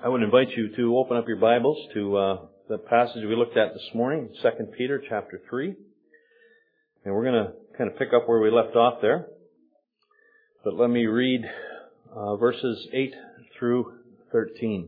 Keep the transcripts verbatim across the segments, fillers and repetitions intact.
I would invite you to open up your Bibles to uh, the passage we looked at this morning, Second Peter chapter three. And we're going to kind of pick up where we left off there. But let me read uh, verses eight through thirteen.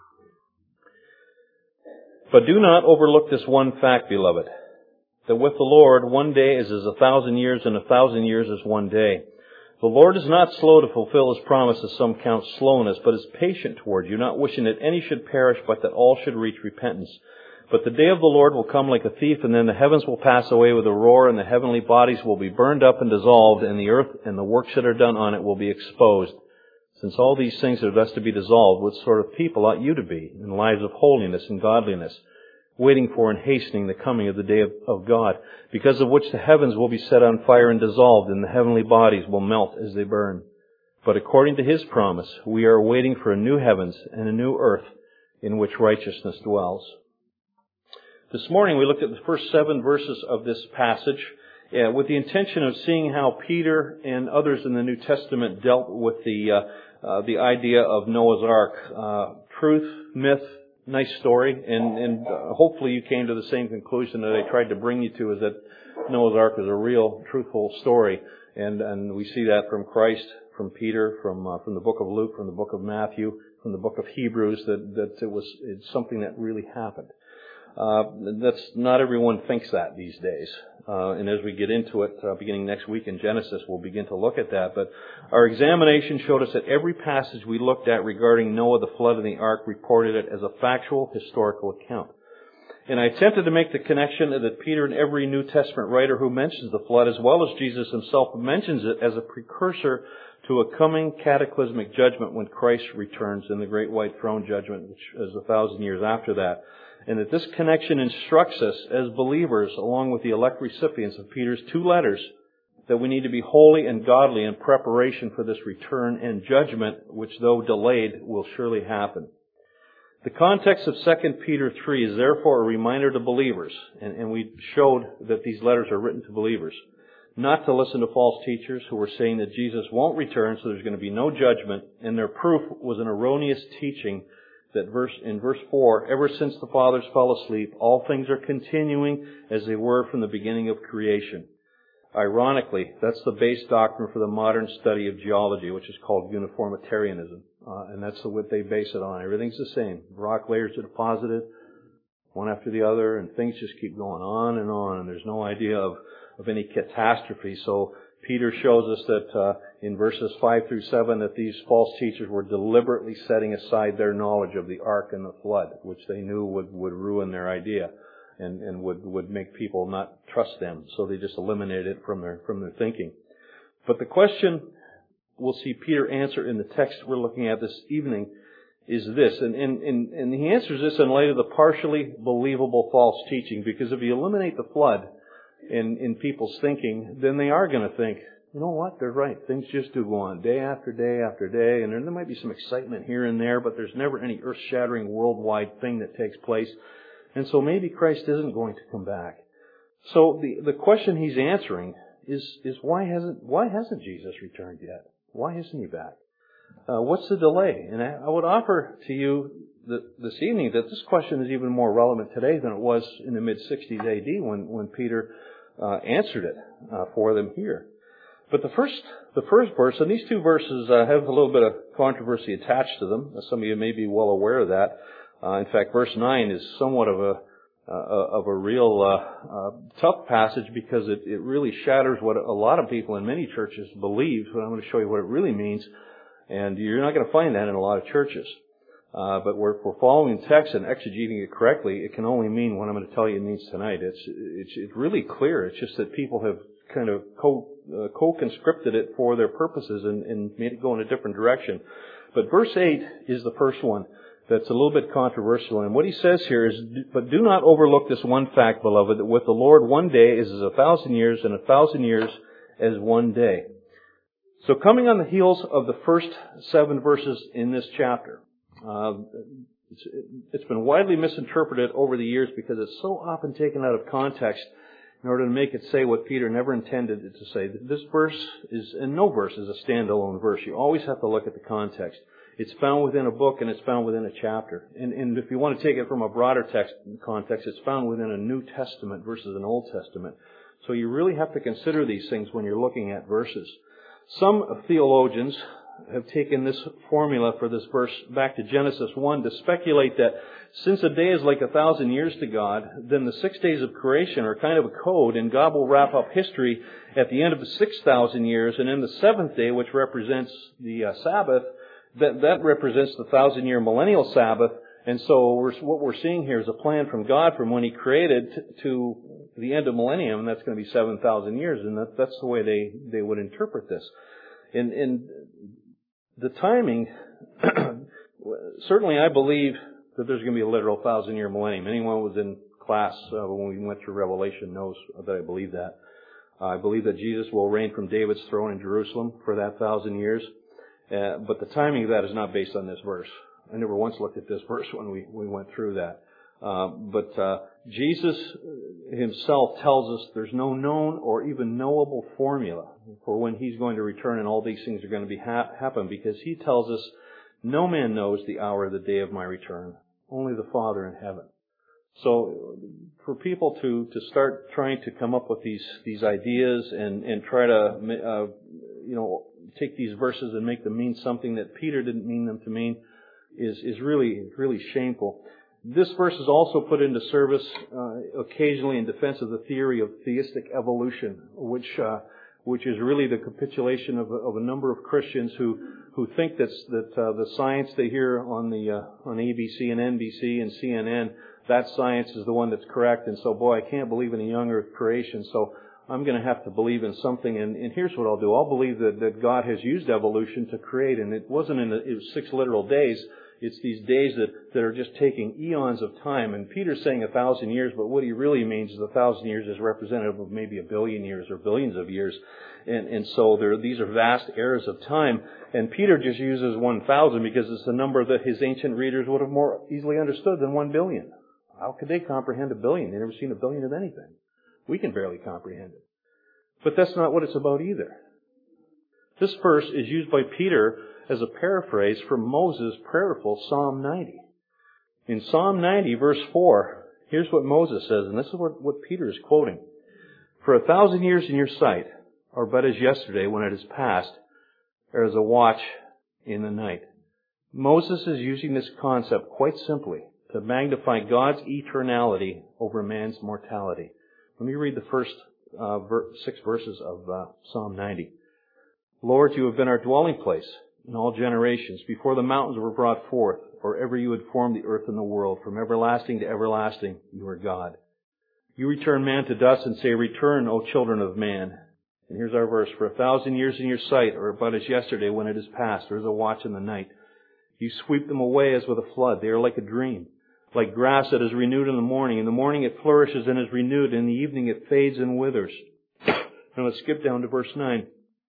But do not overlook this one fact, beloved, that with the Lord one day is as a thousand years, and a thousand years as one day. The Lord is not slow to fulfill His promise, as some count slowness, but is patient toward you, not wishing that any should perish, but that all should reach repentance. But the day of the Lord will come like a thief, and then the heavens will pass away with a roar, and the heavenly bodies will be burned up and dissolved, and the earth and the works that are done on it will be exposed. Since all these things are thus to be dissolved, what sort of people ought you to be in lives of holiness and godliness, waiting for and hastening the coming of the day of, of God, because of which the heavens will be set on fire and dissolved, and the heavenly bodies will melt as they burn. But according to His promise, we are waiting for a new heavens and a new earth in which righteousness dwells. This morning we looked at the first seven verses of this passage uh, with the intention of seeing how Peter and others in the New Testament dealt with the uh, uh, the idea of Noah's Ark. Uh, truth, myth, nice story, and, and uh, hopefully you came to the same conclusion that I tried to bring you to, is that Noah's Ark is a real, truthful story, and and we see that from Christ, from Peter, from uh, from the book of Luke, from the book of Matthew, from the book of Hebrews, that that it was it's something that really happened. Uh, that's not everyone thinks that these days. Uh, and as we get into it, uh, beginning next week in Genesis, we'll begin to look at that. But our examination showed us that every passage we looked at regarding Noah, the flood, and the ark reported it as a factual, historical account. And I attempted to make the connection that Peter and every New Testament writer who mentions the flood, as well as Jesus Himself, mentions it as a precursor to a coming cataclysmic judgment when Christ returns in the great white throne judgment, which is a thousand years after that. And that this connection instructs us as believers, along with the elect recipients of Peter's two letters, that we need to be holy and godly in preparation for this return and judgment, which, though delayed, will surely happen. The context of Second Peter three is therefore a reminder to believers, and, and we showed that these letters are written to believers, not to listen to false teachers who were saying that Jesus won't return, so there's going to be no judgment, and their proof was an erroneous teaching that verse in verse four, ever since the fathers fell asleep, all things are continuing as they were from the beginning of creation. Ironically, that's the base doctrine for the modern study of geology, which is called uniformitarianism. Uh, and that's what they base it on. Everything's the same. Rock layers are deposited, one after the other, and things just keep going on and on, and there's no idea of, of any catastrophe. So Peter shows us that uh, in verses five through seven that these false teachers were deliberately setting aside their knowledge of the ark and the flood, which they knew would, would ruin their idea and, and would, would make people not trust them. So they just eliminated it from their from their thinking. But the question we'll see Peter answer in the text we're looking at this evening is this, and, and, and, and he answers this in light of the partially believable false teaching, because if you eliminate the flood in, in people's thinking, then they are going to think, you know what, they're right. Things just do go on day after day after day, and there, there might be some excitement here and there, but there's never any earth-shattering worldwide thing that takes place. And so maybe Christ isn't going to come back. So the, the question he's answering is, is why hasn't, why hasn't Jesus returned yet? Why isn't He back? Uh, what's the delay? And I, I would offer to you that this evening that this question is even more relevant today than it was in the mid-sixties A D when, when Peter uh, answered it uh, for them here. But the first, the first verse, and these two verses uh, have a little bit of controversy attached to them. Some of you may be well aware of that. Uh, in fact, verse nine is somewhat of a uh, of a real uh, uh, tough passage, because it, it really shatters what a lot of people in many churches believe. But I'm going to show you what it really means, and you're not going to find that in a lot of churches. Uh, but we're, we're following the text and exegeting it correctly. It can only mean what I'm going to tell you it means tonight. It's it's, it's really clear. It's just that people have kind of co, uh, co-conscripted it for their purposes and, and made it go in a different direction. But verse eight is the first one that's a little bit controversial. And what he says here is, but do not overlook this one fact, beloved, that with the Lord one day is as a thousand years, and a thousand years as one day. So coming on the heels of the first seven verses in this chapter, uh, it's, it's been widely misinterpreted over the years because it's so often taken out of context in order to make it say what Peter never intended it to say. This verse is, and no verse is a standalone verse. You always have to look at the context. It's found within a book and it's found within a chapter. And, and if you want to take it from a broader text context, it's found within a New Testament versus an Old Testament. So you really have to consider these things when you're looking at verses. Some theologians have taken this formula for this verse back to Genesis one to speculate that since a day is like a thousand years to God, then the six days of creation are kind of a code, and God will wrap up history at the end of the six thousand years, and in the seventh day, which represents the uh, Sabbath, that, that represents the thousand-year millennial Sabbath. And so we're, what we're seeing here is a plan from God from when He created to, to the end of millennium, and that's going to be seven thousand years, and that, that's the way they, they would interpret this. And, and the timing, certainly I believe that there's going to be a literal thousand-year millennium. Anyone who was in class uh, when we went through Revelation knows that I believe that. Uh, I believe that Jesus will reign from David's throne in Jerusalem for that thousand years. Uh, but the timing of that is not based on this verse. I never once looked at this verse when we, we went through that. Uh, but uh, Jesus Himself tells us there's no known or even knowable formula for when He's going to return and all these things are going to be ha- happen, because He tells us no man knows the hour or the day of my return, only the Father in heaven. So for people to, to start trying to come up with these, these ideas and, and try to, uh, you know, take these verses and make them mean something that Peter didn't mean them to mean is, is really, really shameful. This verse is also put into service uh, occasionally in defense of the theory of theistic evolution, which uh, which is really the capitulation of a, of a number of Christians who who think that's, that uh, the science they hear on the uh, on A B C and N B C and C N N, that science is the one that's correct. And so, boy, I can't believe in a young earth creation, so I'm going to have to believe in something. And, and here's what I'll do: I'll believe that, that God has used evolution to create, and it wasn't in the, it was six literal days. It's these days that, that are just taking eons of time. And Peter's saying a thousand years, but what he really means is a thousand years is representative of maybe a billion years or billions of years. And, and so there, these are vast eras of time. And Peter just uses one thousand because it's a number that his ancient readers would have more easily understood than one billion. How could they comprehend a billion? They've never seen a billion of anything. We can barely comprehend it. But that's not what it's about either. This verse is used by Peter as a paraphrase from Moses' prayerful Psalm ninety. In Psalm ninety, verse four, here's what Moses says, and this is what, what Peter is quoting. For a thousand years in your sight are but as yesterday when it is past, or as a watch in the night. Moses is using this concept quite simply to magnify God's eternality over man's mortality. Let me read the first uh, ver- six verses of uh, Psalm ninety. Lord, you have been our dwelling place in all generations, before the mountains were brought forth, or ever you had formed the earth and the world. From everlasting to everlasting, you are God. You return man to dust and say, return, O children of man. And here's our verse. For a thousand years in your sight are but as yesterday when it is past, or as a watch in the night. You sweep them away as with a flood. They are like a dream, like grass that is renewed in the morning. In the morning it flourishes and is renewed. In the evening it fades and withers. Now let's skip down to verse nine.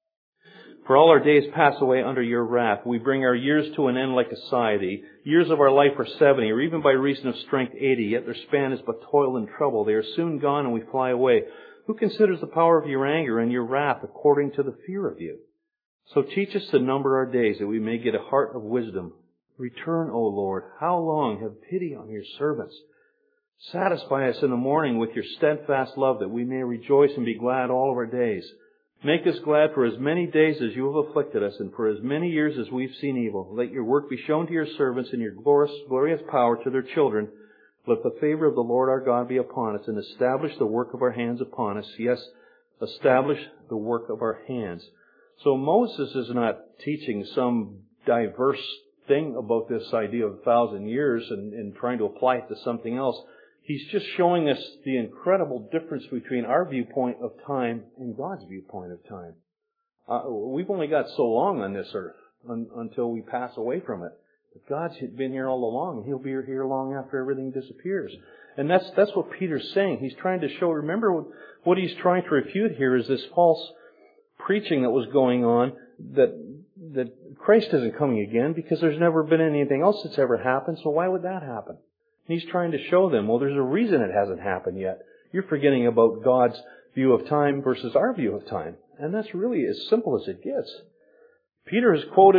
For all our days pass away under your wrath. We bring our years to an end like a sigh. The years of our life are seventy, or even by reason of strength eighty. Yet their span is but toil and trouble. They are soon gone and we fly away. Who considers the power of your anger and your wrath according to the fear of you? So teach us to number our days, that we may get a heart of wisdom. Return, O Lord. How long? Have pity on your servants. Satisfy us in the morning with your steadfast love, that we may rejoice and be glad all of our days. Make us glad for as many days as you have afflicted us, and for as many years as we've seen evil. Let your work be shown to your servants, and your glorious, glorious power to their children. Let the favor of the Lord our God be upon us, and establish the work of our hands upon us. Yes, establish the work of our hands. So Moses is not teaching some diverse thing about this idea of a thousand years and, and trying to apply it to something else. He's just showing us the incredible difference between our viewpoint of time and God's viewpoint of time. Uh, we've only got so long on this earth un, until we pass away from it. But God's been here all along, and He'll be here long after everything disappears. And that's that's what Peter's saying. He's trying to show, remember what, what he's trying to refute here is this false preaching that was going on, that that Christ isn't coming again because there's never been anything else that's ever happened, so why would that happen? And he's trying to show them, well, there's a reason it hasn't happened yet. You're forgetting about God's view of time versus our view of time. And that's really as simple as it gets. Peter has quoted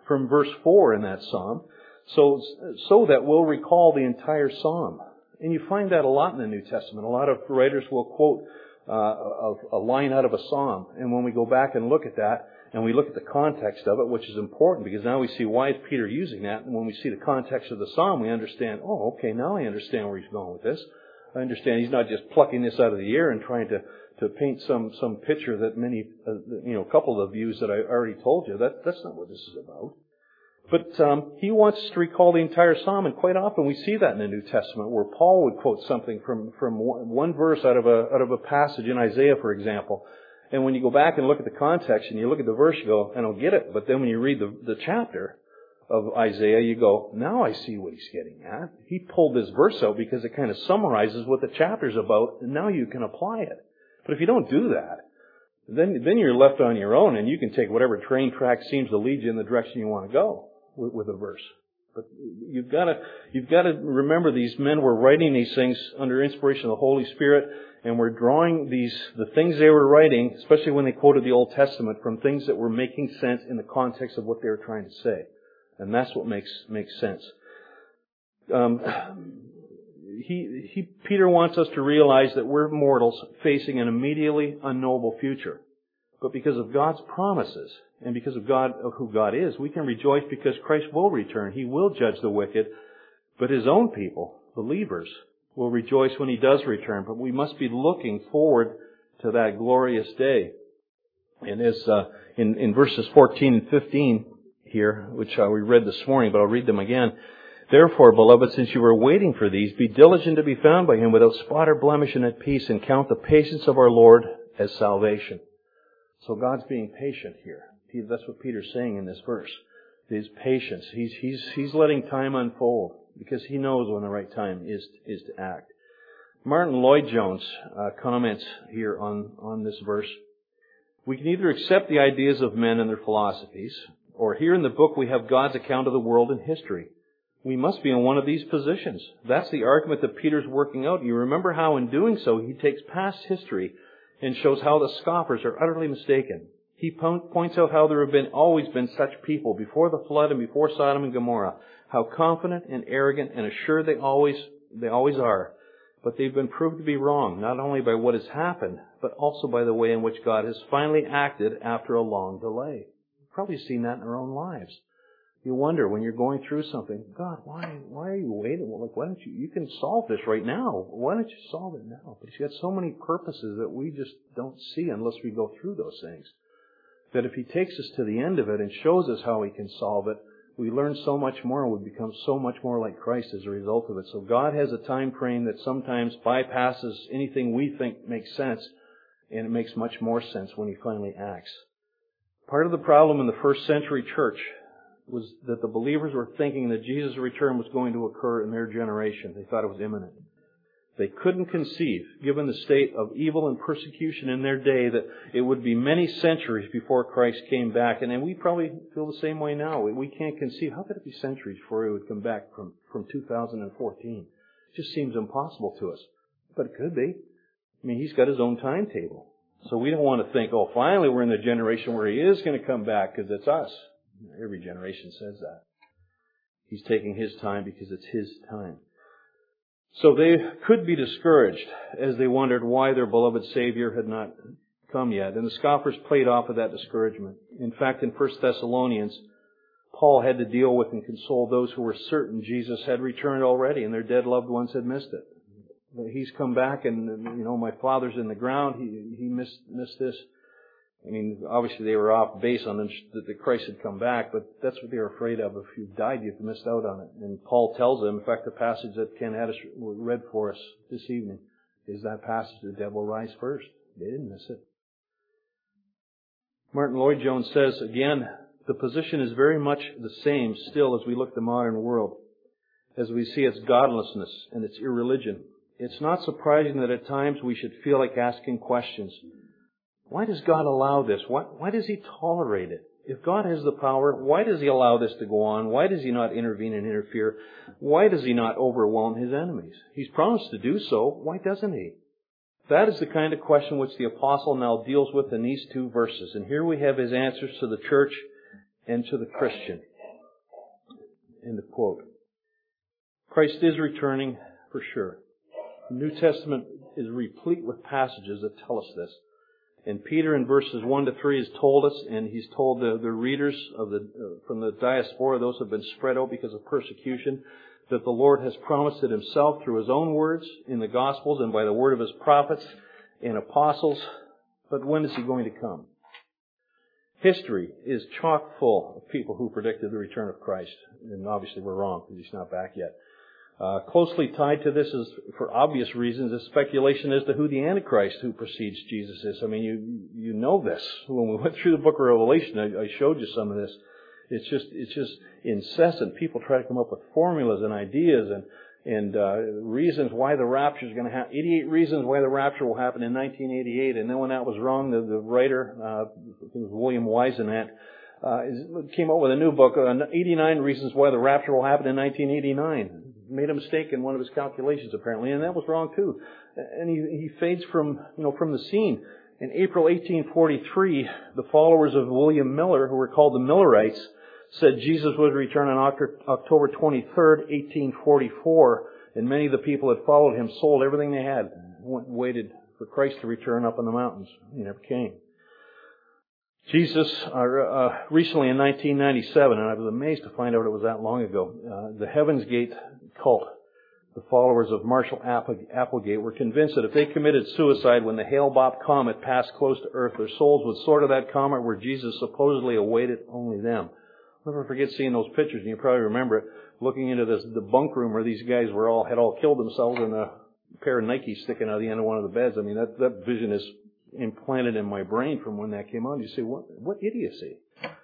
from verse four in that psalm, so, so that we'll recall the entire psalm. And you find that a lot in the New Testament. A lot of writers will quote uh, a, a line out of a psalm. And when we go back and look at that, and we look at the context of it, which is important, because now we see why is Peter using that. And when we see the context of the psalm, we understand, oh, okay, now I understand where he's going with this. I understand he's not just plucking this out of the air and trying to, to paint some, some picture that many, uh, you know, a couple of the views that I already told you. That, that's not what this is about. But um, he wants us to recall the entire psalm, and quite often we see that in the New Testament, where Paul would quote something from, from one verse out of a, out of a passage in Isaiah, for example. And when you go back and look at the context and you look at the verse, you go, I don't get it. But then when you read the, the chapter of Isaiah, you go, now I see what he's getting at. He pulled this verse out because it kind of summarizes what the chapter's about, and now you can apply it. But if you don't do that, then then you're left on your own, and you can take whatever train track seems to lead you in the direction you want to go with, with a verse. But you've got to you've got to remember, these men were writing these things under inspiration of the Holy Spirit, and were drawing these the things they were writing, especially when they quoted the Old Testament, from things that were making sense in the context of what they were trying to say, and that's what makes makes sense. Um, he he Peter wants us to realize that we're mortals facing an immediately unknowable future, but because of God's promises and because of God of who God is, we can rejoice because Christ will return. He will judge the wicked, but His own people, believers, will rejoice when He does return. But we must be looking forward to that glorious day. And as uh, in, in verses fourteen and fifteen here, which uh, we read this morning, but I'll read them again. Therefore, beloved, since you were waiting for these, be diligent to be found by Him without spot or blemish and at peace, and count the patience of our Lord as salvation. So God's being patient here. That's what Peter's saying in this verse. His patience. He's, he's, he's letting time unfold because He knows when the right time is, is to act. Martin Lloyd-Jones uh, comments here on, on this verse. We can either accept the ideas of men and their philosophies, or here in the book we have God's account of the world and history. We must be in one of these positions. That's the argument that Peter's working out. You remember how in doing so he takes past history and shows how the scoffers are utterly mistaken. He points out how there have been always been such people before the flood and before Sodom and Gomorrah, how confident and arrogant and assured they always they always are. But they've been proved to be wrong, not only by what has happened, but also by the way in which God has finally acted after a long delay. You've probably seen that in our own lives. You wonder when you're going through something, God, why why are you waiting? Well, like, why don't you, you can solve this right now. Why don't you solve it now? But He's got so many purposes that we just don't see unless we go through those things. That if He takes us to the end of it and shows us how He can solve it, we learn so much more and we become so much more like Christ as a result of it. So God has a time frame that sometimes bypasses anything we think makes sense, and it makes much more sense when He finally acts. Part of the problem in the first century church was that the believers were thinking that Jesus' return was going to occur in their generation. They thought it was imminent. They couldn't conceive, given the state of evil and persecution in their day, that it would be many centuries before Christ came back. And, and we probably feel the same way now. We, we can't conceive. How could it be centuries before He would come back from, from two thousand fourteen? It just seems impossible to us. But it could be. I mean, He's got His own timetable. So we don't want to think, oh, finally we're in the generation where He is going to come back because it's us. Every generation says that. He's taking His time because it's His time. So they could be discouraged as they wondered why their beloved Savior had not come yet. And the scoffers played off of that discouragement. In fact, in First Thessalonians, Paul had to deal with and console those who were certain Jesus had returned already and their dead loved ones had missed it. He's come back and, you know, my father's in the ground. He, he missed, missed this. I mean, obviously they were off base on that Christ had come back, but that's what they were afraid of. If you've died, you've missed out on it. And Paul tells them, in fact, the passage that Ken Addis read for us this evening is that passage, the dead will rise first. They didn't miss it. Martin Lloyd-Jones says, again, the position is very much the same still as we look at the modern world, as we see its godlessness and its irreligion. It's not surprising that at times we should feel like asking questions. Why does God allow this? Why, why does He tolerate it? If God has the power, why does He allow this to go on? Why does He not intervene and interfere? Why does He not overwhelm His enemies? He's promised to do so. Why doesn't He? That is the kind of question which the apostle now deals with in these two verses. And here we have his answers to the church and to the Christian. End of quote. Christ is returning for sure. The New Testament is replete with passages that tell us this. And Peter in verses one to three has told us, and he's told the, the readers of the uh, from the diaspora, those who have been spread out because of persecution, that the Lord has promised it Himself through His own words in the Gospels and by the word of His prophets and apostles. But when is He going to come? History is chock full of people who predicted the return of Christ. And obviously we're wrong because He's not back yet. Uh, closely tied to this is, for obvious reasons, is speculation as to who the Antichrist who precedes Jesus is. I mean, you you know this. When we went through the book of Revelation, I, I showed you some of this. It's just it's just incessant. People try to come up with formulas and ideas and and uh, reasons why the rapture is going to happen. eighty-eight reasons why the rapture will happen in nineteen eighty-eight. And then when that was wrong, the, the writer, uh, it was William Wisenant, uh, came up with a new book, uh, eighty-nine reasons why the rapture will happen in nineteen eighty-nine. Made a mistake in one of his calculations apparently, and that was wrong too. And he, he fades from, you know, from the scene. In April eighteen forty-three, the followers of William Miller, who were called the Millerites, said Jesus would return on October twenty-third, eighteen forty-four, and many of the people that followed him sold everything they had, went and waited for Christ to return up in the mountains. He never came. Jesus, uh, uh, recently in nineteen ninety-seven, and I was amazed to find out it was that long ago, uh, the Heaven's Gate cult, the followers of Marshall Applegate, were convinced that if they committed suicide when the Hale-Bopp comet passed close to Earth, their souls would soar to that comet where Jesus supposedly awaited only them. I'll never forget seeing those pictures, and you probably remember it, looking into this the bunk room where these guys were all had all killed themselves, and a pair of Nikes sticking out of the end of one of the beds. I mean, that that vision is implanted in my brain from when that came out. You say, what what idiocy?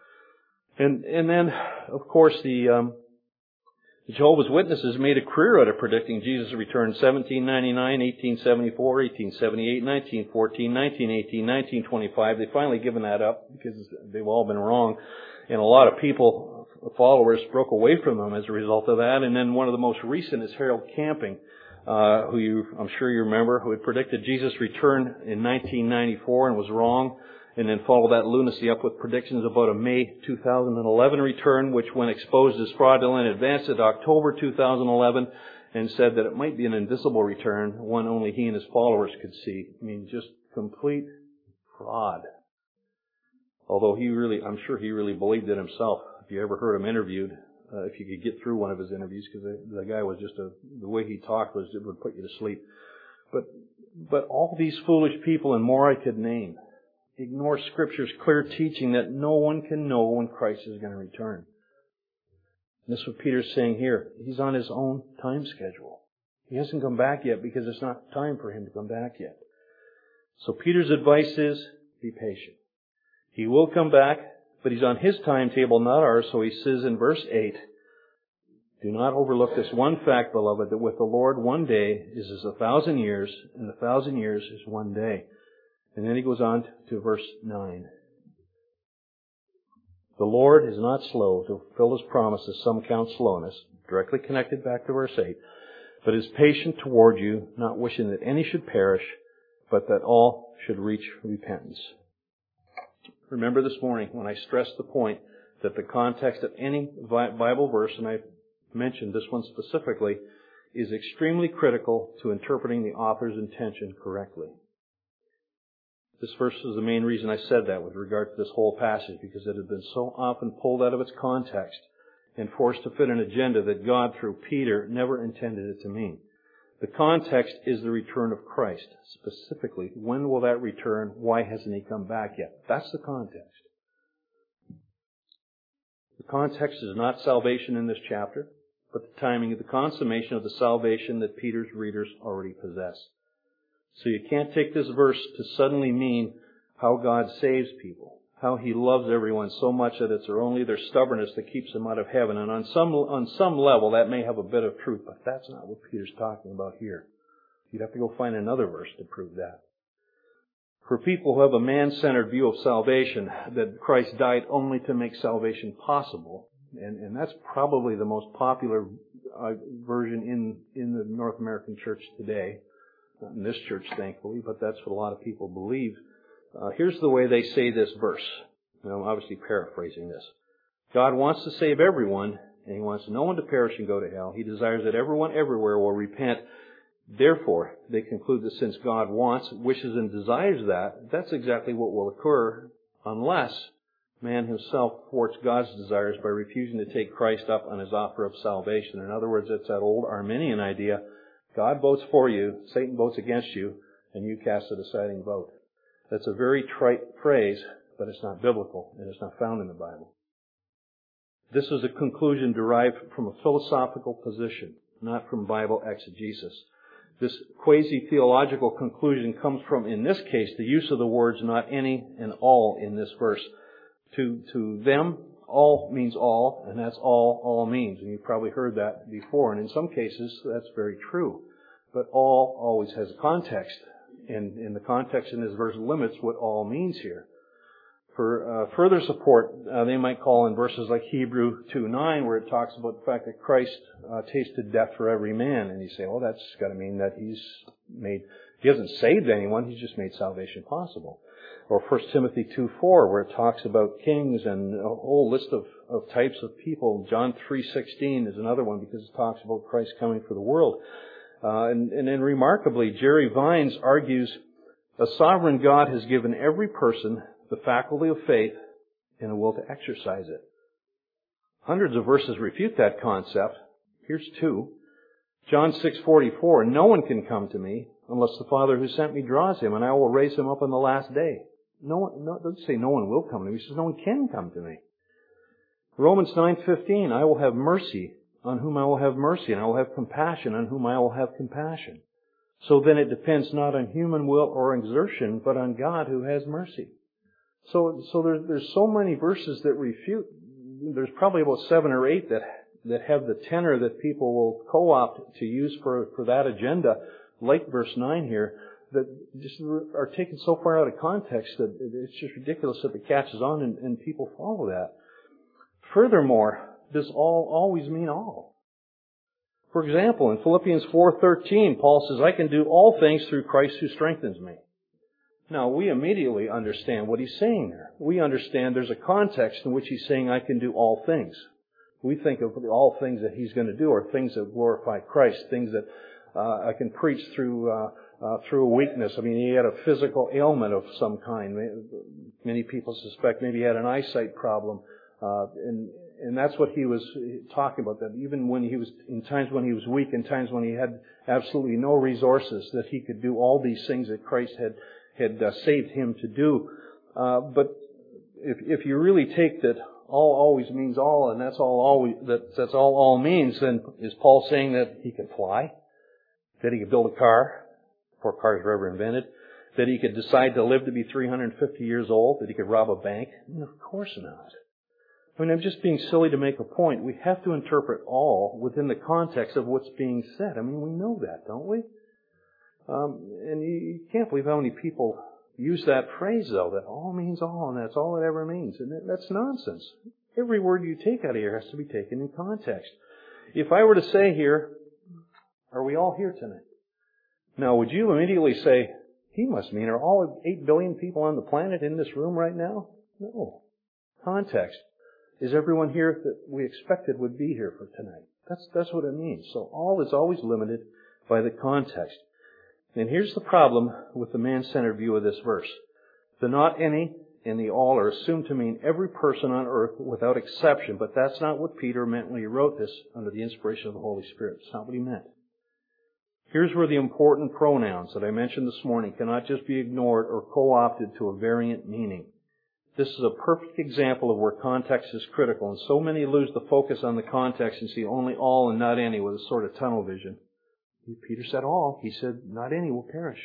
And and then, of course, the um, The Jehovah's Witnesses made a career out of predicting Jesus' return. seventeen ninety-nine, eighteen seventy-four, eighteen seventy-eight, nineteen fourteen, nineteen eighteen, nineteen twenty-five. They've finally given that up because they've all been wrong. And a lot of people, followers, broke away from them as a result of that. And then one of the most recent is Harold Camping, uh, who you, I'm sure you remember, who had predicted Jesus' return in nineteen ninety-four and was wrong. And then followed that lunacy up with predictions about a May two thousand eleven return, which when exposed as fraudulent, advanced it to October two thousand eleven and said that it might be an invisible return, one only he and his followers could see. I mean, just complete fraud. Although he really, I'm sure he really believed it himself. If you ever heard him interviewed, uh, if you could get through one of his interviews, because the, the guy was just a, the way he talked was, it would put you to sleep. But, but all these foolish people and more I could name ignore Scripture's clear teaching that no one can know when Christ is going to return. And this is what Peter's saying here. He's on his own time schedule. He hasn't come back yet because it's not time for him to come back yet. So Peter's advice is, be patient. He will come back, but he's on his timetable, not ours. So he says in verse eight, do not overlook this one fact, beloved, that with the Lord one day is as a thousand years, and a thousand years is one day. And then he goes on to verse nine. The Lord is not slow to fulfill His promises, some count slowness, directly connected back to verse eight, but is patient toward you, not wishing that any should perish, but that all should reach repentance. Remember this morning when I stressed the point that the context of any Bible verse, and I mentioned this one specifically, is extremely critical to interpreting the author's intention correctly. This verse is the main reason I said that with regard to this whole passage, because it had been so often pulled out of its context and forced to fit an agenda that God, through Peter, never intended it to mean. The context is the return of Christ. Specifically, when will that return? Why hasn't He come back yet? That's the context. The context is not salvation in this chapter, but the timing of the consummation of the salvation that Peter's readers already possess. So you can't take this verse to suddenly mean how God saves people, how He loves everyone so much that it's only their stubbornness that keeps them out of heaven. And on some on some level, that may have a bit of truth, but that's not what Peter's talking about here. You'd have to go find another verse to prove that. For people who have a man-centered view of salvation, that Christ died only to make salvation possible, and, and that's probably the most popular uh, version in, in the North American church today. Not in this church, thankfully, but that's what a lot of people believe. Uh, here's the way they say this verse. Now, I'm obviously paraphrasing this. God wants to save everyone, and He wants no one to perish and go to hell. He desires that everyone everywhere will repent. Therefore, they conclude that since God wants, wishes, and desires that, that's exactly what will occur unless man himself thwarts God's desires by refusing to take Christ up on His offer of salvation. In other words, it's that old Arminian idea: God votes for you, Satan votes against you, and you cast the deciding vote. That's a very trite phrase, but it's not biblical, and it's not found in the Bible. This is a conclusion derived from a philosophical position, not from Bible exegesis. This quasi-theological conclusion comes from, in this case, the use of the words not any and all in this verse. To, to them, all means all, and that's all all means. And you've probably heard that before, and in some cases, that's very true. But all always has a context, and, and the context in this verse limits what all means here. For uh, further support, uh, they might call in verses like Hebrew two nine, where it talks about the fact that Christ uh, tasted death for every man. And you say, well, that's got to mean that He's made, He hasn't saved anyone, He's just made salvation possible. Or First Timothy two four, where it talks about kings and a whole list of, of types of people. John three sixteen is another one, because it talks about Christ coming for the world. Uh, and, and then remarkably, Jerry Vines argues a sovereign God has given every person the faculty of faith and the will to exercise it. Hundreds of verses refute that concept. Here's two. John six forty-four, no one can come to me unless the Father who sent me draws him, and I will raise him up on the last day. No one, no, it doesn't say no one will come to me. It says no one can come to me. Romans nine fifteen, I will have mercy on whom I will have mercy, and I will have compassion on whom I will have compassion. So then it depends not on human will or exertion, but on God who has mercy. So, so there's, there's so many verses that refute. There's probably about seven or eight that, that have the tenor that people will co-opt to use for, for that agenda, like verse nine here, that just are taken so far out of context that it's just ridiculous that it catches on and, and people follow that. Furthermore, does all always mean all? For example, in Philippians four thirteen, Paul says, I can do all things through Christ who strengthens me. Now, we immediately understand what he's saying there. We understand there's a context in which he's saying, I can do all things. We think of all things that he's going to do are things that glorify Christ, things that uh, I can preach through uh, uh, through a weakness. I mean, he had a physical ailment of some kind. Many people suspect maybe he had an eyesight problem, uh, and and that's what he was talking about. That even when he was in times when he was weak, in times when he had absolutely no resources, that he could do all these things that Christ had. had uh, saved him to do. Uh, but if, if you really take that all always means all, and that's all always, that, that's all all means, then is Paul saying that he could fly? That he could build a car before cars were ever invented? That he could decide to live to be three hundred fifty years old? That he could rob a bank? I mean, of course not. I mean, I'm just being silly to make a point. We have to interpret all within the context of what's being said. I mean, we know that, don't we? Um, and you, you can't believe how many people use that phrase, though, that all means all, and that's all it ever means. And that, that's nonsense. Every word you take out of here has to be taken in context. If I were to say here, are we all here tonight? Now, would you immediately say, he must mean, are all eight billion people on the planet in this room right now? No. Context. Is everyone here that we expected would be here for tonight? That's, that's what it means. So all is always limited by the context. And here's the problem with the man-centered view of this verse. The not any and the all are assumed to mean every person on earth without exception, but that's not what Peter meant when he wrote this under the inspiration of the Holy Spirit. It's not what he meant. Here's where the important pronouns that I mentioned this morning cannot just be ignored or co-opted to a variant meaning. This is a perfect example of where context is critical, and so many lose the focus on the context and see only all and not any with a sort of tunnel vision. Peter said all. He said not any will perish.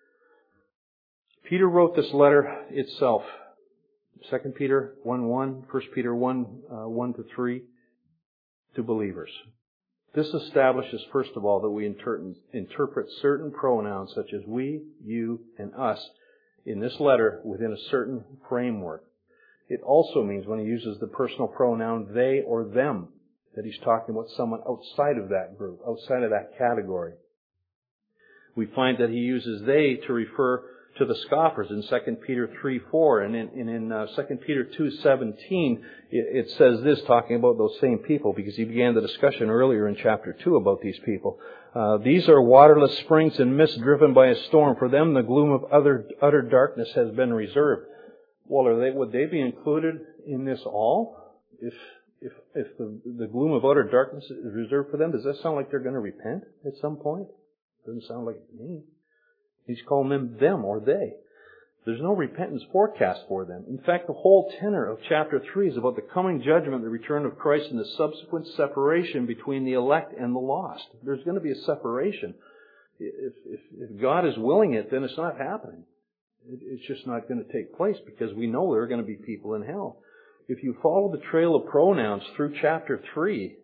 Peter wrote this letter itself. Second Peter one one, First Peter one, uh, one to three, to believers. This establishes, first of all, that we inter- interpret certain pronouns such as we, you, and us in this letter within a certain framework. It also means when he uses the personal pronoun they or them, that he's talking about someone outside of that group, outside of that category. We find that he uses they to refer to the scoffers in Second Peter three four, and in, and in uh, Second Peter two seventeen, it, it says this, talking about those same people, because he began the discussion earlier in chapter two about these people. Uh, These are waterless springs and mists driven by a storm. For them, the gloom of utter, utter darkness has been reserved. Well, are they, would they be included in this all? If if if the, the gloom of utter darkness is reserved for them, does that sound like they're going to repent at some point? Doesn't sound like it to me. He's calling them them or they. There's no repentance forecast for them. In fact, the whole tenor of chapter three is about the coming judgment, the return of Christ, and the subsequent separation between the elect and the lost. There's going to be a separation. If, if, if God is willing it, then it's not happening. It, it's just not going to take place, because we know there are going to be people in hell. If you follow the trail of pronouns through chapter three,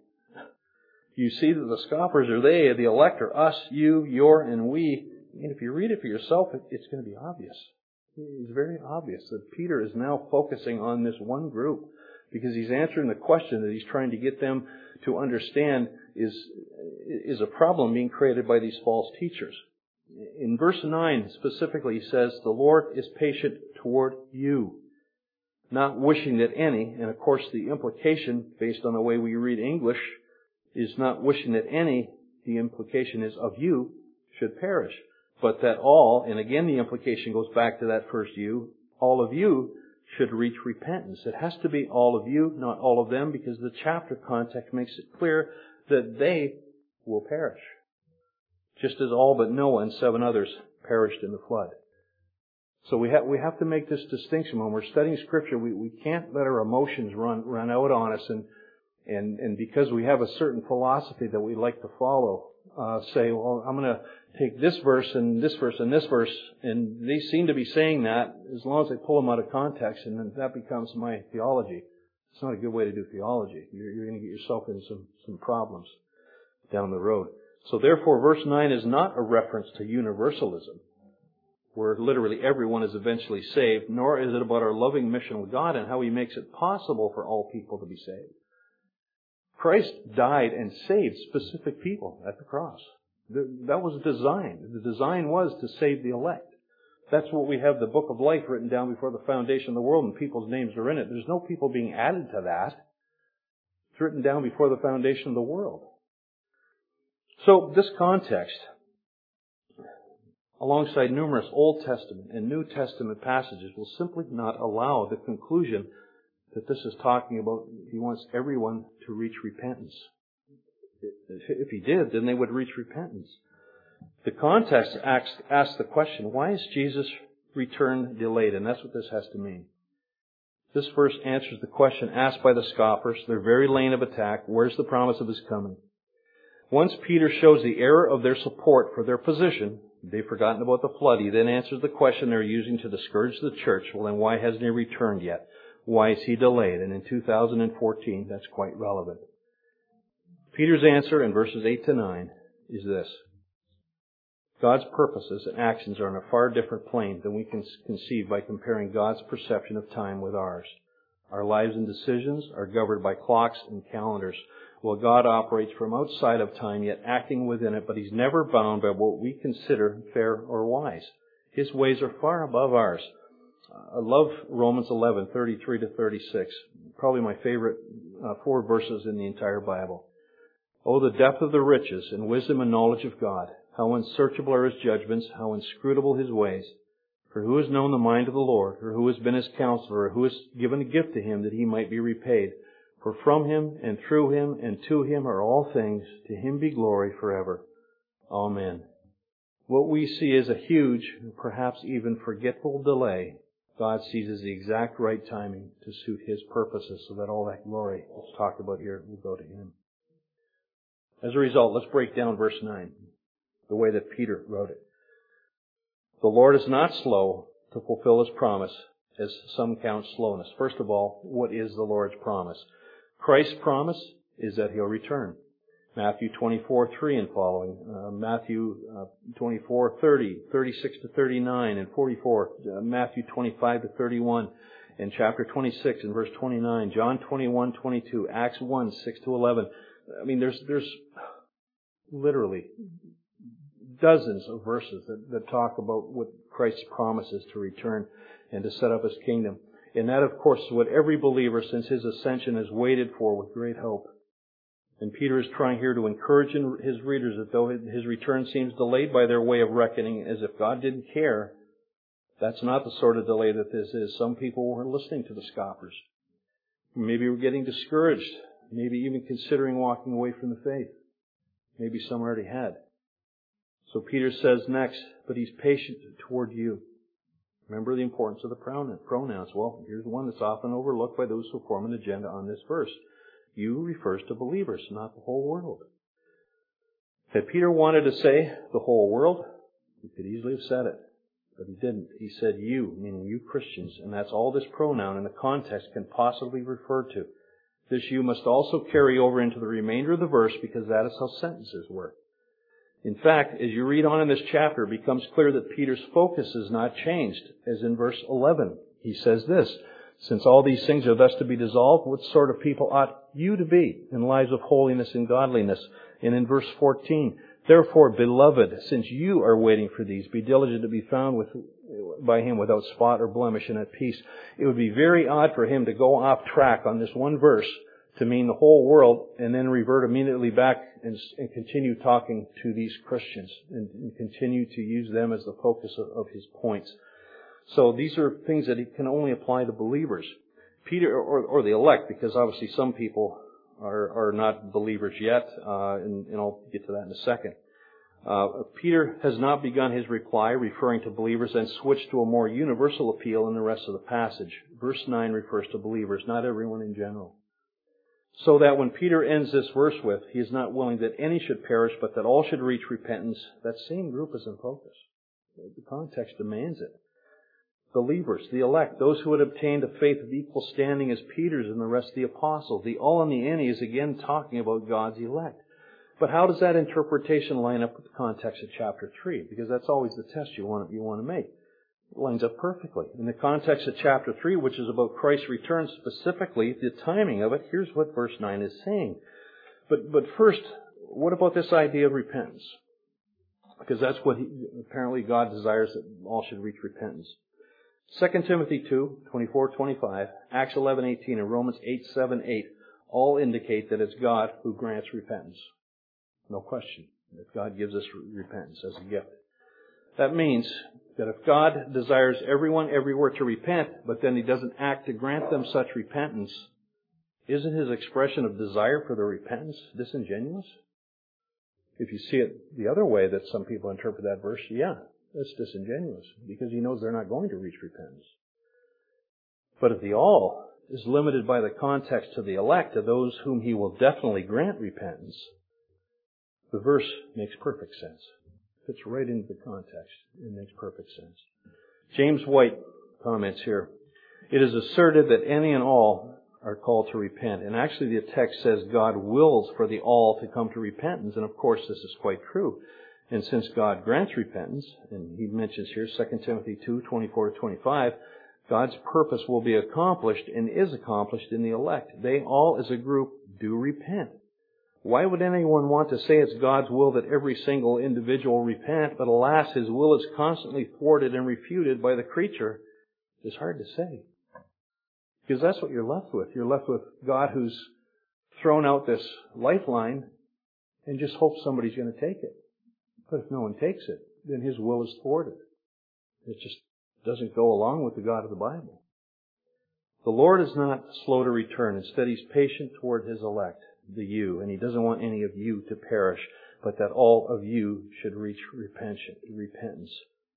you see that the scoffers are they, the elect are us, you, your, and we. And if you read it for yourself, it, it's going to be obvious. It's very obvious that Peter is now focusing on this one group, because he's answering the question that he's trying to get them to understand is, is a problem being created by these false teachers. In verse nine specifically, he says, the Lord is patient toward you, not wishing that any, and of course the implication, based on the way we read English, is not wishing that any, the implication is of you, should perish, but that all, and again the implication goes back to that first you, all of you should reach repentance. It has to be all of you, not all of them, because the chapter context makes it clear that they will perish, just as all but Noah and seven others perished in the flood. So we have we have to make this distinction when we're studying Scripture. We we can't let our emotions run run out on us, and and and because we have a certain philosophy that we like to follow, uh, say, well, I'm going to take this verse and this verse and this verse, and they seem to be saying that as long as I pull them out of context, and then that becomes my theology. It's not a good way to do theology. You're, you're going to get yourself into some some problems down the road. So therefore, verse nine is not a reference to universalism, where literally everyone is eventually saved, nor is it about our loving mission with God and how He makes it possible for all people to be saved. Christ died and saved specific people at the cross. That was designed. The design was to save the elect. That's what we have the book of life written down before the foundation of the world, and people's names are in it. There's no people being added to that. It's written down before the foundation of the world. So this context, alongside numerous Old Testament and New Testament passages, will simply not allow the conclusion that this is talking about He wants everyone to reach repentance. If He did, then they would reach repentance. The context asks, asks the question, why is Jesus' return delayed? And that's what this has to mean. This verse answers the question asked by the scoffers, their very lane of attack, where's the promise of His coming? Once Peter shows the error of their support for their position, they've forgotten about the flood, he then answers the question they're using to discourage the church. Well, then why hasn't He returned yet? Why is He delayed? And in two thousand fourteen, that's quite relevant. Peter's answer in verses eight to nine is this. God's purposes and actions are on a far different plane than we can conceive by comparing God's perception of time with ours. Our lives and decisions are governed by clocks and calendars, while God operates from outside of time, yet acting within it, but He's never bound by what we consider fair or wise. His ways are far above ours. I love Romans eleven, thirty-three to thirty-six. Probably my favorite uh, four verses in the entire Bible. Oh, the depth of the riches and wisdom and knowledge of God. How unsearchable are His judgments, how inscrutable His ways. For who has known the mind of the Lord, or who has been His counselor, or who has given a gift to Him that He might be repaid? For from Him, and through Him, and to Him are all things. To Him be glory forever. Amen. What we see is a huge, perhaps even forgetful delay. God sees as the exact right timing to suit His purposes, so that all that glory that's talked about here will go to Him. As a result, let's break down verse nine, the way that Peter wrote it. The Lord is not slow to fulfill His promise, as some count slowness. First of all, what is the Lord's promise? Christ's promise is that He'll return. Matthew twenty-four, three and following. Uh, Matthew uh, twenty-four, thirty, thirty-six to thirty-nine, and forty-four. Uh, Matthew twenty-five to thirty-one, and chapter twenty-six and verse twenty-nine. John twenty-one, twenty-two, Acts one, six to eleven. I mean, there's there's literally dozens of verses that, that talk about what Christ's promises to return and to set up His kingdom. And that, of course, is what every believer since His ascension has waited for with great hope. And Peter is trying here to encourage his readers that though His return seems delayed by their way of reckoning, as if God didn't care, that's not the sort of delay that this is. Some people were listening to the scoffers. Maybe we're getting discouraged. Maybe even considering walking away from the faith. Maybe some already had. So Peter says next, but He's patient toward you. Remember the importance of the pronouns. Well, here's one that's often overlooked by those who form an agenda on this verse. You refers to believers, not the whole world. Had Peter wanted to say the whole world, he could easily have said it. But he didn't. He said you, meaning you Christians, and that's all this pronoun in the context can possibly refer to. This you must also carry over into the remainder of the verse because that is how sentences work. In fact, as you read on in this chapter, it becomes clear that Peter's focus is not changed. As in verse eleven, he says this, since all these things are thus to be dissolved, what sort of people ought you to be in lives of holiness and godliness? And in verse fourteen, therefore, beloved, since you are waiting for these, be diligent to be found with, by Him without spot or blemish and at peace. It would be very odd for him to go off track on this one verse to mean the whole world and then revert immediately back and, and continue talking to these Christians and, and continue to use them as the focus of, of his points. So these are things that he can only apply to believers. Peter, or, or the elect, because obviously some people are, are not believers yet, uh, and, and I'll get to that in a second. Uh, Peter has not begun his reply referring to believers and switched to a more universal appeal in the rest of the passage. Verse nine refers to believers, not everyone in general. So that when Peter ends this verse with, he is not willing that any should perish, but that all should reach repentance, that same group is in focus. The context demands it. Believers, the elect, those who had obtained a faith of equal standing as Peter's and the rest of the apostles. The all in the any is again talking about God's elect. But how does that interpretation line up with the context of chapter three? Because that's always the test you want, you want to make. It lines up perfectly. In the context of chapter three, which is about Christ's return specifically, the timing of it, here's what verse nine is saying. But, but first, what about this idea of repentance? Because that's what he, apparently God desires, that all should reach repentance. Second Timothy two, twenty-four, twenty-five, Acts eleven, eighteen, and Romans eight, seven, eight all indicate that it's God who grants repentance. No question. That God gives us repentance as a gift. That means that if God desires everyone everywhere to repent, but then He doesn't act to grant them such repentance, isn't His expression of desire for their repentance disingenuous? If you see it the other way that some people interpret that verse, yeah, that's disingenuous, because He knows they're not going to reach repentance. But if the all is limited by the context to the elect, to those whom He will definitely grant repentance, the verse makes perfect sense. Fits right into the context. It makes perfect sense. James White comments here, it is asserted that any and all are called to repent. And actually the text says God wills for the all to come to repentance. And of course this is quite true. And since God grants repentance, and he mentions here Second Timothy two, twenty-four to twenty-five, God's purpose will be accomplished and is accomplished in the elect. They all as a group do repent. Why would anyone want to say it's God's will that every single individual repent, but alas, His will is constantly thwarted and refuted by the creature? It's hard to say. Because that's what you're left with. You're left with God who's thrown out this lifeline and just hopes somebody's going to take it. But if no one takes it, then His will is thwarted. It just doesn't go along with the God of the Bible. The Lord is not slow to return. Instead, He's patient toward His elect, the you, and He doesn't want any of you to perish, but that all of you should reach repentance.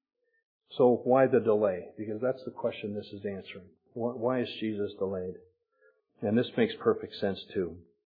So why the delay? Because that's the question this is answering. Why is Jesus delayed? And this makes perfect sense too.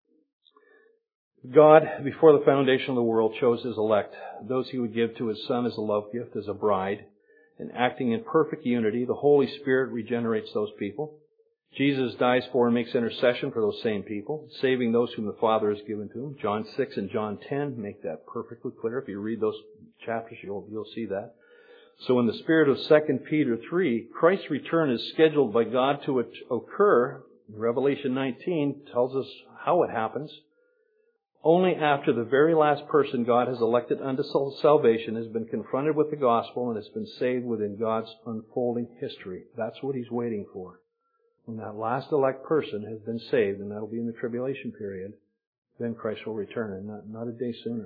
God, before the foundation of the world, chose His elect, those He would give to His Son as a love gift, as a bride, and acting in perfect unity, the Holy Spirit regenerates those people. Jesus dies for and makes intercession for those same people, saving those whom the Father has given to Him. John six and John ten make that perfectly clear. If you read those chapters, you'll, you'll see that. So in the spirit of Second Peter three, Christ's return is scheduled by God to occur. Revelation nineteen tells us how it happens. Only after the very last person God has elected unto salvation has been confronted with the gospel and has been saved within God's unfolding history. That's what He's waiting for. When that last elect person has been saved, and that'll be in the tribulation period, then Christ will return, and not, not a day sooner.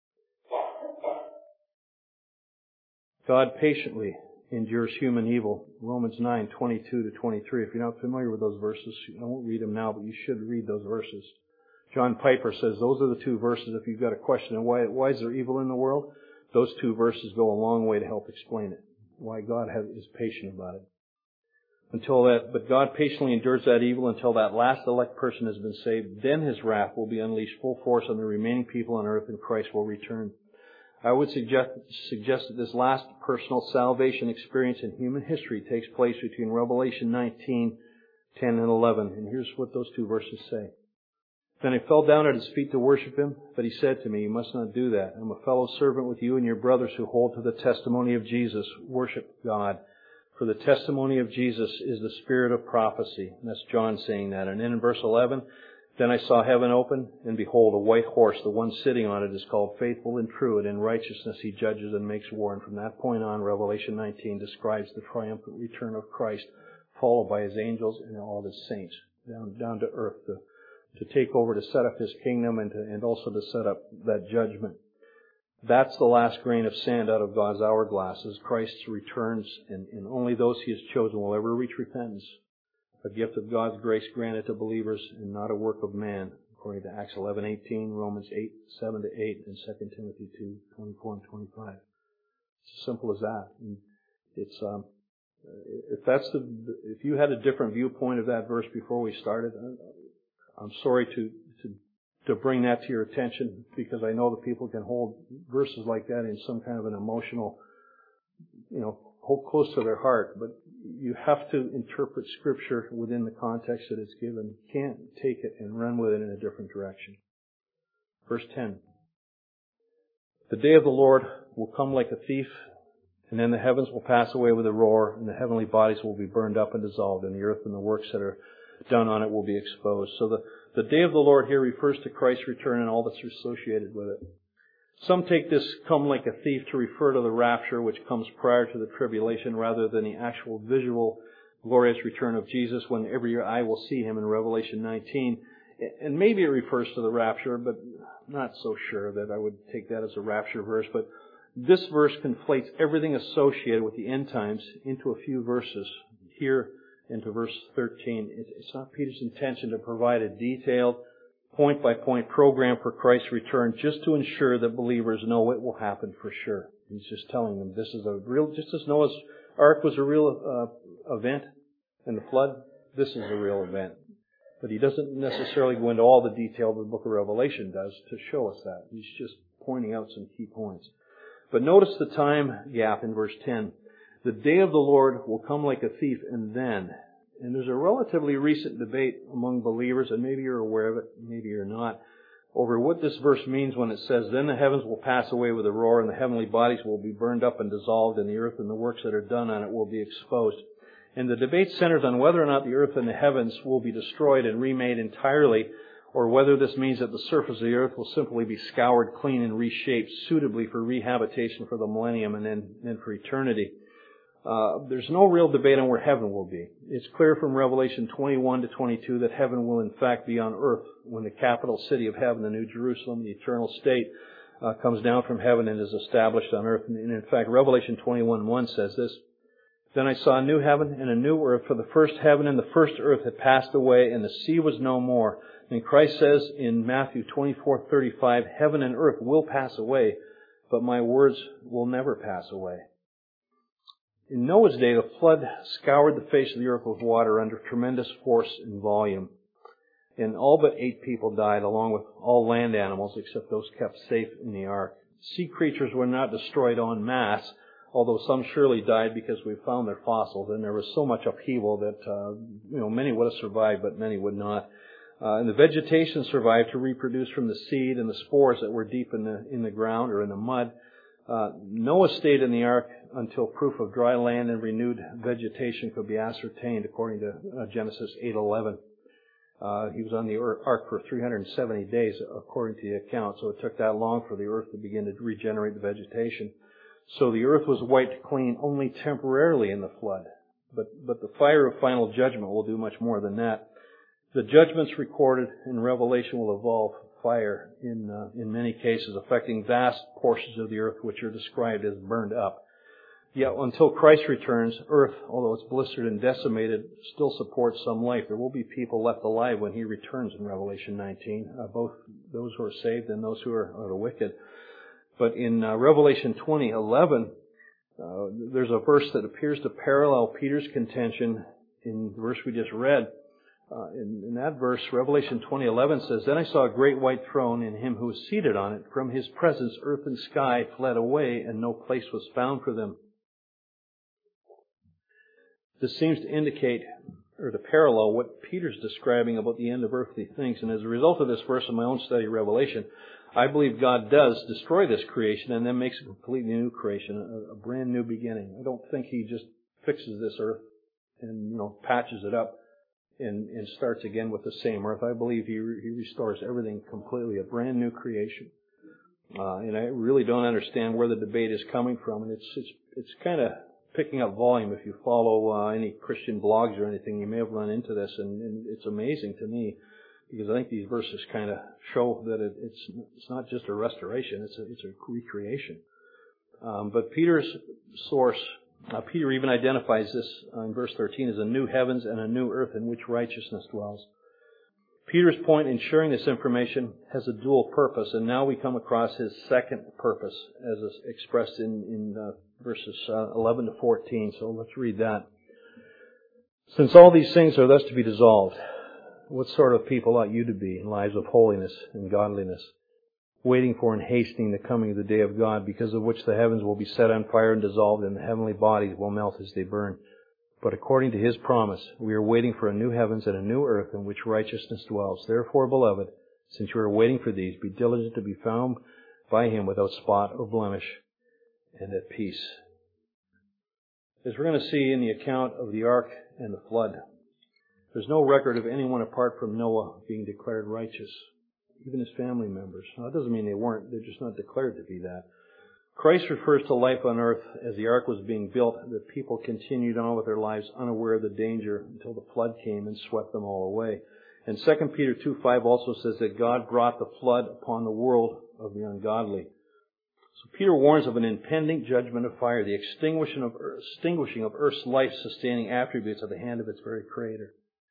God patiently endures human evil. Romans nine, twenty-two to twenty-three. If you're not familiar with those verses, I won't read them now, but you should read those verses. John Piper says those are the two verses, if you've got a question of why, why is there evil in the world, those two verses go a long way to help explain it. Why God has, is patient about it. Until that, but God patiently endures that evil until that last elect person has been saved. Then His wrath will be unleashed full force on the remaining people on earth, and Christ will return. I would suggest, suggest that this last personal salvation experience in human history takes place between Revelation nineteen, ten, and eleven. And here's what those two verses say. Then I fell down at His feet to worship Him, but He said to me, "You must not do that. I'm a fellow servant with you and your brothers who hold to the testimony of Jesus. Worship God. For the testimony of Jesus is the spirit of prophecy." And that's John saying that. And then in verse eleven, then I saw heaven open, and behold, a white horse. The one sitting on it is called Faithful and True, and in righteousness He judges and makes war. And from that point on, Revelation nineteen describes the triumphant return of Christ, followed by His angels and all of His saints, down, down to earth to, to take over, to set up His kingdom, and, to, and also to set up that judgment. That's the last grain of sand out of God's hourglass as Christ returns, and, and only those He has chosen will ever reach repentance. A gift of God's grace granted to believers and not a work of man, according to Acts eleven eighteen, Romans eight, seven to eight, and Second Timothy two, twenty-four and twenty-five. It's as simple as that. And it's, um, if that's the, if you had a different viewpoint of that verse before we started, I'm sorry to, to to bring that to your attention, because I know that people can hold verses like that in some kind of an emotional, you know, hold close to their heart. But you have to interpret Scripture within the context that it's given. You can't take it and run with it in a different direction. Verse ten. The day of the Lord will come like a thief, and then the heavens will pass away with a roar, and the heavenly bodies will be burned up and dissolved, and the earth and the works that are done on it will be exposed. So the The day of the Lord here refers to Christ's return and all that's associated with it. Some take this come like a thief to refer to the rapture, which comes prior to the tribulation, rather than the actual visual glorious return of Jesus when every eye will see Him in Revelation nineteen. And maybe it refers to the rapture, but not so sure that I would take that as a rapture verse. But this verse conflates everything associated with the end times into a few verses. Here, into verse thirteen. It's not Peter's intention to provide a detailed, point-by-point program for Christ's return just to ensure that believers know it will happen for sure. He's just telling them this is a real, just as Noah's ark was a real uh, event and the flood, this is a real event. But he doesn't necessarily go into all the detail the book of Revelation does to show us that. He's just pointing out some key points. But notice the time gap in verse ten. The day of the Lord will come like a thief, and then, and there's a relatively recent debate among believers, and maybe you're aware of it, maybe you're not, over what this verse means when it says, then the heavens will pass away with a roar, and the heavenly bodies will be burned up and dissolved, and the earth and the works that are done on it will be exposed. And the debate centers on whether or not the earth and the heavens will be destroyed and remade entirely, or whether this means that the surface of the earth will simply be scoured clean and reshaped suitably for rehabilitation for the millennium and then, then for eternity. Uh, there's no real debate on where heaven will be. It's clear from Revelation twenty-one to twenty-two that heaven will in fact be on earth when the capital city of heaven, the New Jerusalem, the eternal state, uh, comes down from heaven and is established on earth. And in fact, Revelation twenty-one one says this, then I saw a new heaven and a new earth, for the first heaven and the first earth had passed away, and the sea was no more. And Christ says in Matthew twenty-four thirty-five, heaven and earth will pass away, but my words will never pass away. In Noah's day, the flood scoured the face of the earth with water under tremendous force and volume. And all but eight people died, along with all land animals, except those kept safe in the ark. Sea creatures were not destroyed en masse, although some surely died because we found their fossils, and there was so much upheaval that uh, you know many would have survived, but many would not. Uh, and the vegetation survived to reproduce from the seed and the spores that were deep in the in the ground or in the mud. Uh, Noah stayed in the ark until proof of dry land and renewed vegetation could be ascertained, according to uh, Genesis eight eleven. Uh, he was on the ark for three hundred seventy days, according to the account, so it took that long for the earth to begin to regenerate the vegetation. So the earth was wiped clean only temporarily in the flood. But, but the fire of final judgment will do much more than that. The judgments recorded in Revelation will involve fire in, uh, in many cases, affecting vast portions of the earth which are described as burned up. Yet until Christ returns, earth, although it's blistered and decimated, still supports some life. There will be people left alive when He returns in Revelation nineteen, uh, both those who are saved and those who are, are the wicked. But in uh, Revelation twenty eleven, uh, there's a verse that appears to parallel Peter's contention in the verse we just read. Uh, in, in that verse, Revelation twenty eleven says, "Then I saw a great white throne, and Him who was seated on it. From His presence, earth and sky fled away, and no place was found for them." This seems to indicate, or to parallel, what Peter's describing about the end of earthly things. And as a result of this verse in my own study of Revelation, I believe God does destroy this creation and then makes a completely new creation, a, a brand new beginning. I don't think He just fixes this earth and, you know, patches it up and, and starts again with the same earth. I believe He, re, he restores everything completely, a brand new creation. Uh, and I really don't understand where the debate is coming from. And it's, it's, it's kind of picking up volume. If you follow uh, any Christian blogs or anything, you may have run into this, and, and it's amazing to me because I think these verses kind of show that it, it's it's not just a restoration; it's a it's a recreation. Um, but Peter's source, uh, Peter even identifies this uh, in verse thirteen as a new heavens and a new earth in which righteousness dwells. Peter's point in sharing this information has a dual purpose, and now we come across his second purpose as expressed in in uh, verses uh, eleven to fourteen. So let's read that. "Since all these things are thus to be dissolved, what sort of people ought you to be in lives of holiness and godliness, waiting for and hastening the coming of the day of God, because of which the heavens will be set on fire and dissolved, and the heavenly bodies will melt as they burn. But according to His promise, we are waiting for a new heavens and a new earth in which righteousness dwells. Therefore, beloved, since you are waiting for these, be diligent to be found by Him without spot or blemish and at peace." As we're going to see in the account of the ark and the flood, there's no record of anyone apart from Noah being declared righteous, even his family members. Now, that doesn't mean they weren't. They're just not declared to be that. Christ refers to life on earth as the ark was being built, that people continued on with their lives unaware of the danger until the flood came and swept them all away. And Second Peter two five also says that God brought the flood upon the world of the ungodly. So Peter warns of an impending judgment of fire, the extinguishing of, extinguishing of earth's life-sustaining attributes at the hand of its very Creator.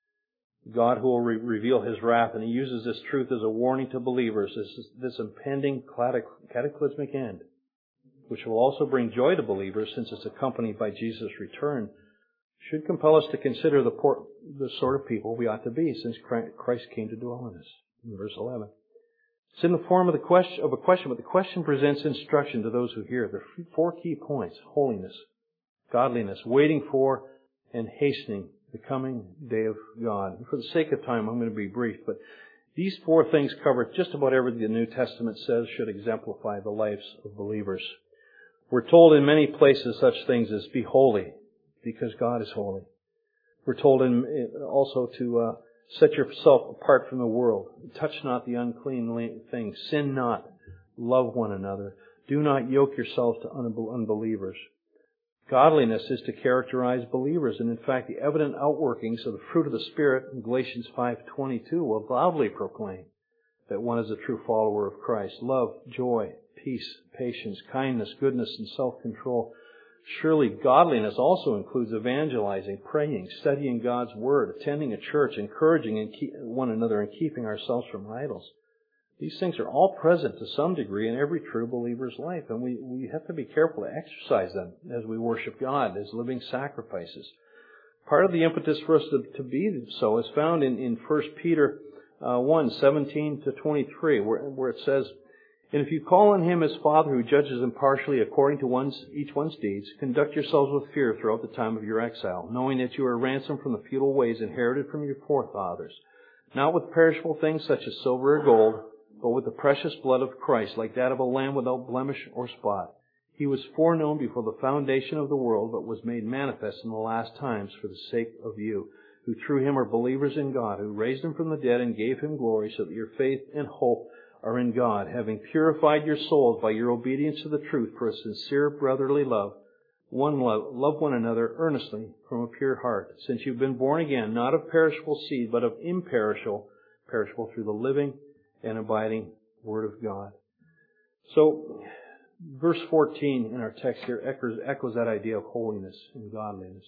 God who will re- reveal His wrath, and He uses this truth as a warning to believers, this, this impending cataclysmic end, which will also bring joy to believers since it's accompanied by Jesus' return, should compel us to consider the, por- the sort of people we ought to be since Christ came to dwell in us. In verse eleven. It's in the form of, the question, of a question, but the question presents instruction to those who hear. There are four key points: holiness, godliness, waiting for, and hastening the coming day of God. And for the sake of time, I'm going to be brief, but these four things cover just about everything the New Testament says should exemplify the lives of believers. We're told in many places such things as be holy, because God is holy. We're told in, also to uh, set yourself apart from the world. Touch not the unclean things. Sin not. Love one another. Do not yoke yourselves to unbelievers. Godliness is to characterize believers, and in fact the evident outworkings of the fruit of the Spirit in Galatians five twenty-two will loudly proclaim that one is a true follower of Christ. Love, joy, peace, patience, kindness, goodness, and self-control. Surely godliness also includes evangelizing, praying, studying God's Word, attending a church, encouraging one another, and keeping ourselves from idols. These things are all present to some degree in every true believer's life, and we, we have to be careful to exercise them as we worship God as living sacrifices. Part of the impetus for us to, to be so is found in, in First Peter uh, one, seventeen to twenty-three, where, where it says, "And if you call on Him as Father who judges impartially according to one's, each one's deeds, conduct yourselves with fear throughout the time of your exile, knowing that you are ransomed from the futile ways inherited from your forefathers, not with perishable things such as silver or gold, but with the precious blood of Christ, like that of a lamb without blemish or spot. He was foreknown before the foundation of the world, but was made manifest in the last times for the sake of you, who through him are believers in God, who raised him from the dead and gave him glory, so that your faith and hope are in God, having purified your souls by your obedience to the truth for a sincere brotherly love. One love, love one another earnestly from a pure heart, since you've been born again, not of perishable seed, but of imperishable, perishable through the living and abiding Word of God. So, verse fourteen in our text here echoes, echoes that idea of holiness and godliness.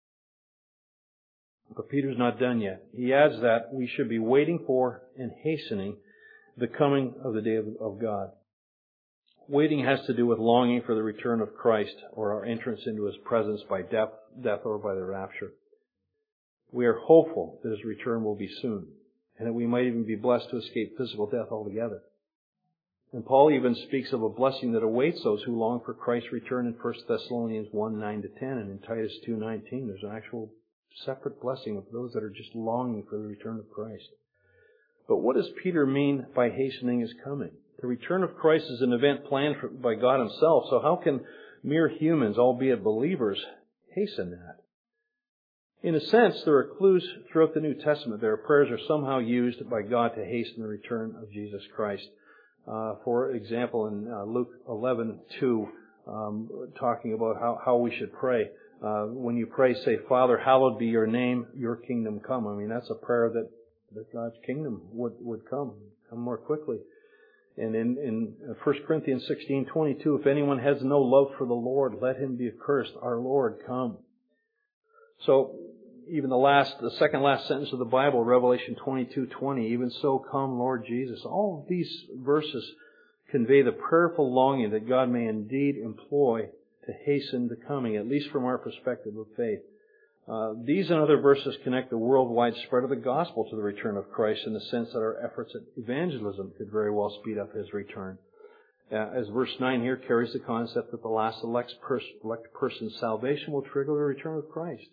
But Peter's not done yet. He adds that we should be waiting for and hastening the coming of the day of, of God. Waiting has to do with longing for the return of Christ or our entrance into His presence by death, death or by the rapture. We are hopeful that His return will be soon and that we might even be blessed to escape physical death altogether. And Paul even speaks of a blessing that awaits those who long for Christ's return in First Thessalonians one, nine to ten, and in Titus two, nineteen. There's an actual separate blessing of those that are just longing for the return of Christ. But what does Peter mean by hastening His coming? The return of Christ is an event planned for, by God Himself, so how can mere humans, albeit believers, hasten that? In a sense, there are clues throughout the New Testament. Their prayers are somehow used by God to hasten the return of Jesus Christ. Uh, for example, in uh, Luke eleven two, um, talking about how, how we should pray. Uh, when you pray, say, Father, hallowed be your name, your kingdom come. I mean, that's a prayer that, that God's kingdom would, would come, come more quickly. And in, in First Corinthians sixteen twenty-two, if anyone has no love for the Lord, let him be accursed. Our Lord, come. So, even the last, the second last sentence of the Bible, Revelation twenty-two twenty, even so come, Lord Jesus. All of these verses convey the prayerful longing that God may indeed employ to hasten the coming, at least from our perspective of faith. Uh, these and other verses connect the worldwide spread of the gospel to the return of Christ in the sense that our efforts at evangelism could very well speed up His return. Uh, as verse nine here carries the concept that the last elect, pers- elect person's salvation will trigger the return of Christ.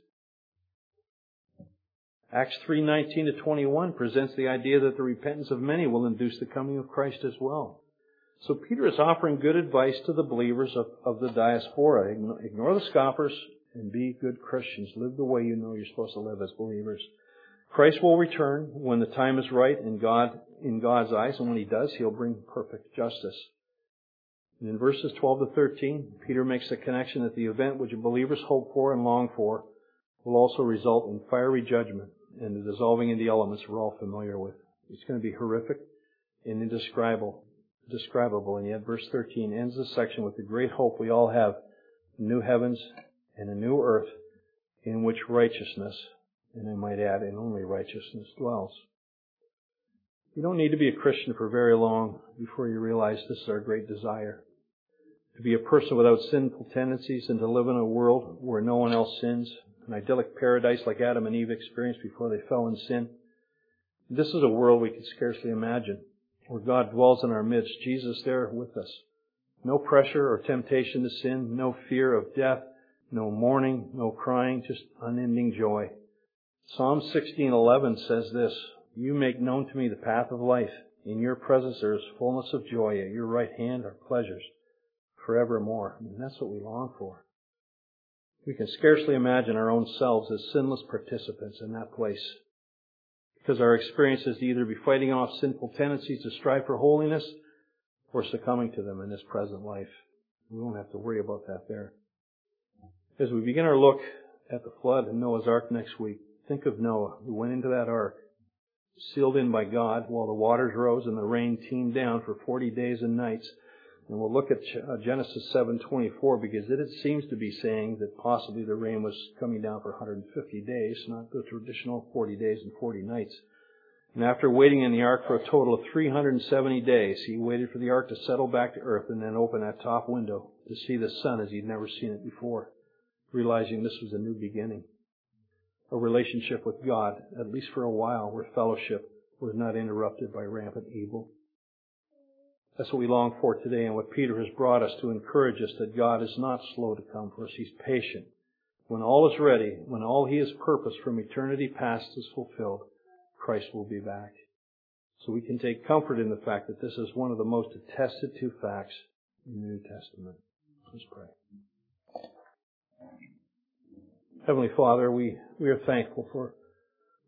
Acts three nineteen to twenty-one presents the idea that the repentance of many will induce the coming of Christ as well. So Peter is offering good advice to the believers of, of the diaspora. Ignore the scoffers and be good Christians. Live the way you know you're supposed to live as believers. Christ will return when the time is right in God, in God's eyes, and when He does, He'll bring perfect justice. And in verses twelve to thirteen, Peter makes the connection that the event which believers hope for and long for will also result in fiery judgment and the dissolving of the elements we're all familiar with. It's going to be horrific and indescribable, indescribable. And yet verse thirteen ends the section with the great hope we all have, new heavens and a new earth in which righteousness, and I might add, and only righteousness dwells. You don't need to be a Christian for very long before you realize this is our great desire. To be a person without sinful tendencies and to live in a world where no one else sins. An idyllic paradise like Adam and Eve experienced before they fell in sin. This is a world we can scarcely imagine, where God dwells in our midst, Jesus there with us. No pressure or temptation to sin, no fear of death, no mourning, no crying, just unending joy. Psalm sixteen eleven says this, You make known to me the path of life. In your presence there is fullness of joy. At your right hand are pleasures forevermore. I mean, that's what we long for. We can scarcely imagine our own selves as sinless participants in that place, because our experience is to either be fighting off sinful tendencies to strive for holiness or succumbing to them in this present life. We won't have to worry about that there. As we begin our look at the flood and Noah's Ark next week, think of Noah, who went into that ark, sealed in by God while the waters rose and the rain teemed down for forty days and nights. And we'll look at Genesis seven twenty-four because it seems to be saying that possibly the rain was coming down for one hundred fifty days, not the traditional forty days and forty nights. And after waiting in the ark for a total of three hundred seventy days, he waited for the ark to settle back to earth and then open that top window to see the sun as he'd never seen it before, realizing this was a new beginning. A relationship with God, at least for a while, where fellowship was not interrupted by rampant evil. That's what we long for today, and what Peter has brought us to encourage us that God is not slow to come for us. He's patient. When all is ready, when all He has purposed from eternity past is fulfilled, Christ will be back. So we can take comfort in the fact that this is one of the most attested to facts in the New Testament. Let's pray. Heavenly Father, we, we are thankful for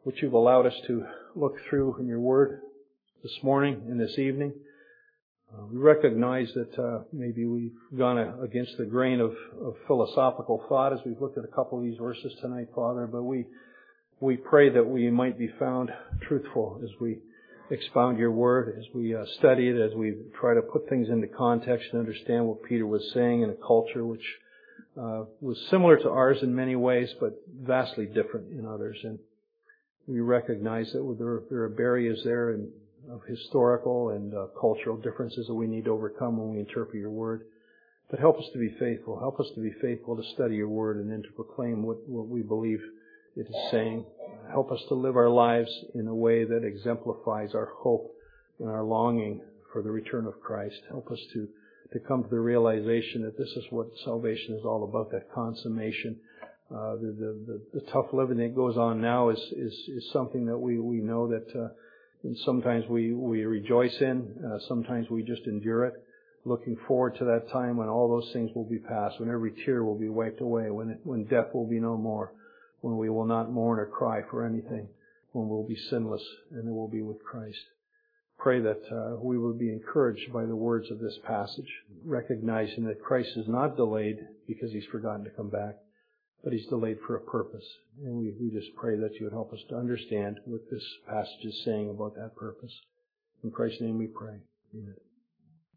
which you've allowed us to look through in your word this morning and this evening. Uh, we recognize that uh, maybe we've gone against the grain of, of philosophical thought as we've looked at a couple of these verses tonight, Father, but we we pray that we might be found truthful as we expound your word, as we uh, study it, as we try to put things into context and understand what Peter was saying in a culture which uh, was similar to ours in many ways, but vastly different in others. And we recognize that there, there are barriers there and of historical and uh, cultural differences that we need to overcome when we interpret your word. But help us to be faithful. Help us to be faithful to study your word and then to proclaim what, what we believe it is saying. Help us to live our lives in a way that exemplifies our hope and our longing for the return of Christ. Help us to, to come to the realization that this is what salvation is all about, that consummation. Uh, the, the, the, the tough living that goes on now is, is, is something that we, we know that uh, and sometimes we, we rejoice in, uh, sometimes we just endure it, looking forward to that time when all those things will be past, when every tear will be wiped away, when it, when death will be no more, when we will not mourn or cry for anything, when we'll be sinless and we'll be with Christ. Pray that uh, we will be encouraged by the words of this passage, recognizing that Christ is not delayed because He's forgotten to come back, but He's delayed for a purpose. And we, we just pray that you would help us to understand what this passage is saying about that purpose. In Christ's name we pray. Amen.